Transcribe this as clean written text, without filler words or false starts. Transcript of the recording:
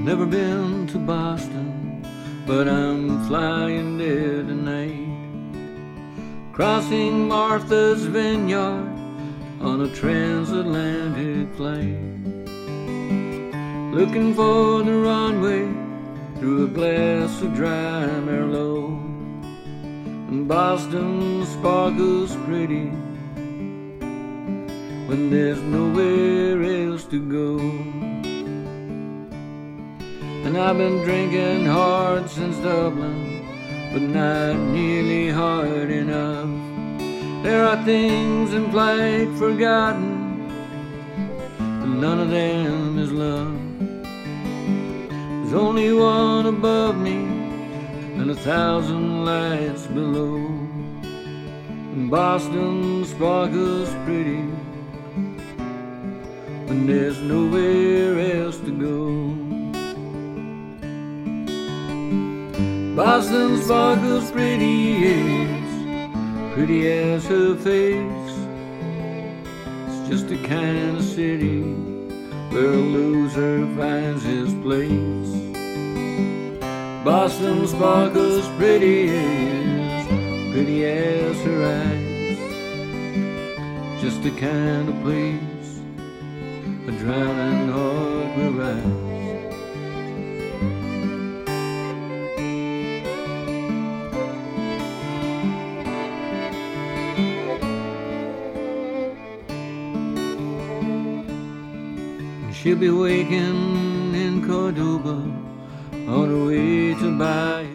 Never been to Boston, but I'm flying there tonight. Crossing Martha's Vineyard on a transatlantic flight. Looking for the runway through a glass of dry Merlot. And Boston sparkles pretty when there's nowhere else to go. And I've been drinking hard since Dublin, but not nearly hard enough. There are things in flight forgotten, but none of them is love. There's only one above me and 1,000 lights below. And Boston sparkles pretty when there's nowhere else to go. Boston sparkles pretty as her face. It's just the kind of city where a loser finds his place. Boston sparkles pretty as her eyes. Just the kind of place a drowning heart will rise. She'll be waking in Cordoba on her way to buy